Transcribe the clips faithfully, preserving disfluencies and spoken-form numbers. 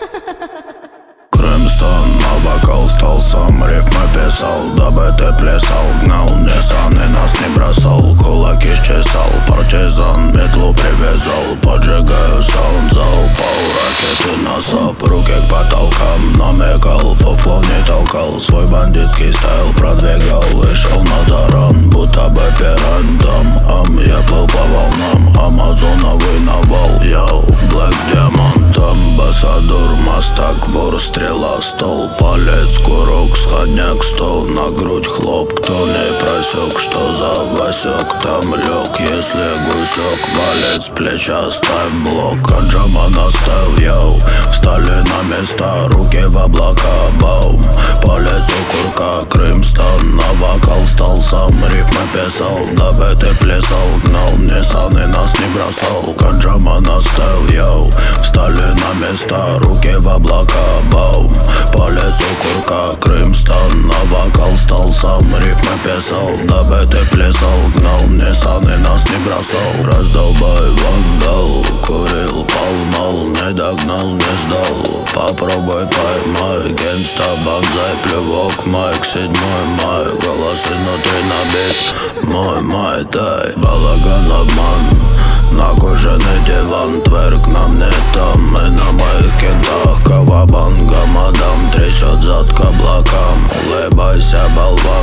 Крымстон на вокал стал сам, рифмы писал, дабы ты плясал. Гнал Nissan и нас не бросал, кулаки счесал. Партизан метлу привязал, поджигаю саунд, заупал. Ракеты на сап, руки к потолкам намекал, фуфло не толкал. Свой бандитский стайл продвигал и шел на таран, будто бы пирантом. Ам, я плыл по волнам, амазоновый навал. Йоу, Black Diamond, амбассадор, мастак, вор, стрела, стол. Палец, курок, сходняк, стол. На грудь хлоп, кто не просек, что за Васек там лег. Если гусек, палец, плеча, ставь блок. Аджама наставил, йоу, встали на места, руки в облака, баум. Палец у курка, Крымстон на вокал стал сам, рифмы писал, дабы ты плясал. Гнал Nissan и нас не бросал, Канджама наставил, йоу, встали на места, руки в облака, баум. Палец у курка, Крымстон на вокал стал сам, рифмы писал, дабы ты плясал. Гнал Nissan и нас не бросал. Раздолбай вандал, курил, палмал, не догнал, не сдал. Попробуй поймай, генста, банзай, плевок, майк, седьмой май. Голос изнутри набит, мой май, дай. Балаган, обман, на кожаный диван, тверк нам не там. Мы на моих кентах, кавабанга, мадам трясет зад к облакам. Улыбайся, болван,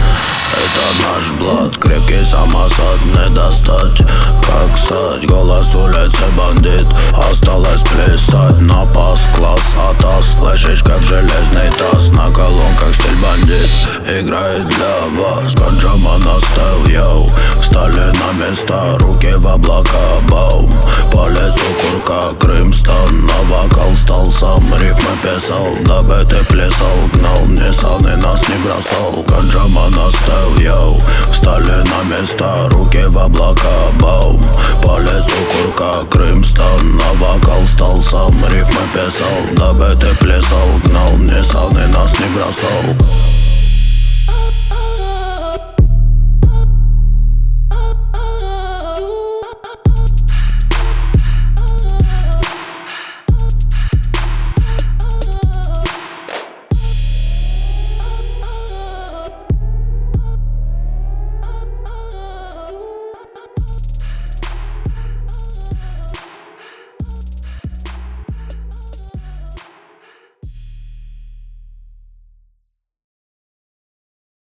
это наш блат, крепкий самосад, не достать, как сать. Голос улицы бандит, осталось плясать. На пас, класс, атас, флешечка в железный таз. На колонках стиль бандит, играет для вас. Канджама наставил, йоу, встали на места, руки в облака, баум. Палец у курка, Крымстон на вокал стал сам, рифмы писал, дабы ты плясал. Гнал Nissan и нас не бросал, Канджама наставил, йоу, встали на места, руки в облака, баум. Палец у курка, Крымстон на вокал стал сам, рифмы писал, дабы ты плясал. Гнал Nissan